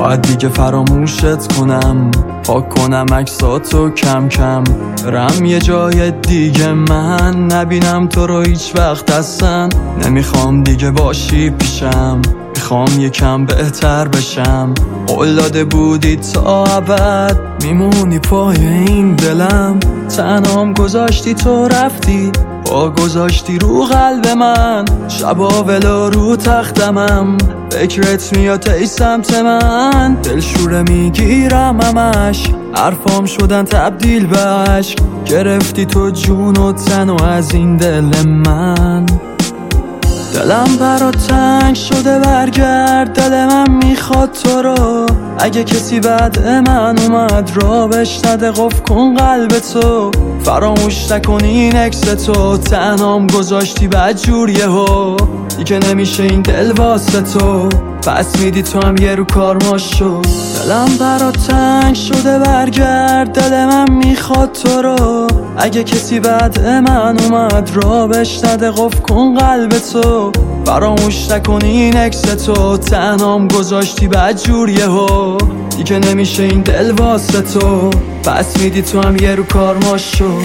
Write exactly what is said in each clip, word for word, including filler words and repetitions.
باید دیگه فراموشت کنم، پاک کنم عکساتو کم کم، برم یه جای دیگه من نبینم تو رو هیچ وقت اصلا. نمیخوام دیگه باشی پیشم، میخوام یکم بهتر بشم. قول داده بودی تا ابد میمونی پای این دلم، تنهام گذاشتی تو رفتی، پا گذاشتی رو قلب من. شبا ولو رو تختمم فکرت میاد ای سمت من، دلشوره میگیرم همش، حرفام شدن تبدیل به عشق. گرفتی تو جون و تن و از این دل من، دلم برات تنگ شده برگرد، دل من میخواد تو رو. اگه کسی بعد من اومد را بشنده قفل کن قلب تو، فراموش نکن این اکس تو، تنهام گذاشتی بدجور یهو، دیگه نمیشه این دل واسه تو، پس میدی تو هم یه رو کار ما شو. دلم برات تنگ شده برگرد، دل من میخواد تو رو. اگه کسی بعد من اومد را بشنده قفل کن قلب تو، فراموش نکن این اکس تو، تنهام گذاشتی بدجور یهو، دیگه نمیشه این دل واسه تو، پس میدی تو هم یه رو کار ما شو.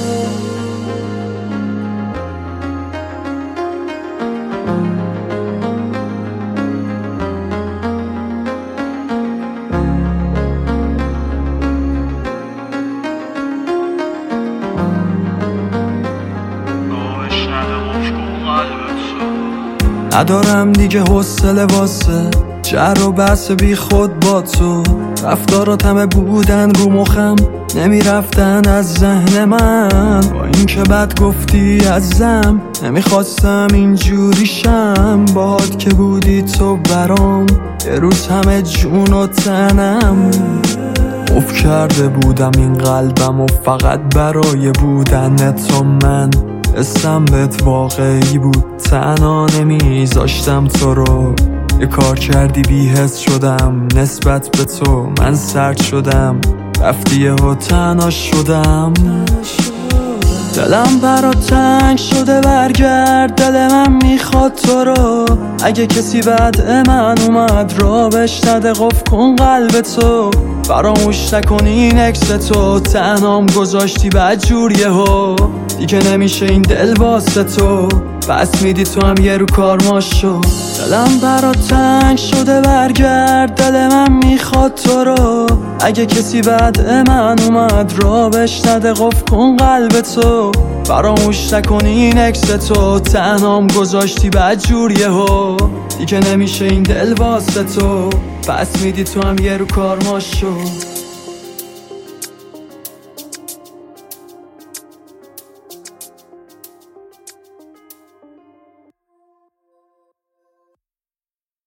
ندارم دیگه حوصله واسه جر و بحث بی خود با تو، رفتارات همه بودن رو مخم نمیرفتن از ذهن من. با این که بد گفتی ازم نمیخواستم اینجوری شم، باد که بودی تو برام یه روز همه جون و تنم. اف کرده بودم این قلبم و فقط برای بودن تو من، اسم بهت واقعی بود تنها نمیذاشتم تو رو. یه کار کردی بی‌حس شدم نسبت به تو، من سرد شدم رفتی و تنها شدم. دلم برات تنگ شده برگرد، دل من میخواد تو رو. اگه کسی بعد من اومد را بشنده قفل کن قلب تو، فراموش نکن این اکس تو، تنهام گذاشتی بدجور یهو، دیگه نمیشه این دل واسه تو، پس میدی تو هم یه رو کار ما شو. دلم برات تنگ شده برگرد، دل من میخواد تو رو. اگه کسی بعد من اومد را بشنده قفل کن قلب تو، فراموش نکن این اکس تو، تنهام گذاشتی بدجور یهو، دیگه نمیشه این دل واسه تو، پس میدی تو هم یه رو کار ما شو.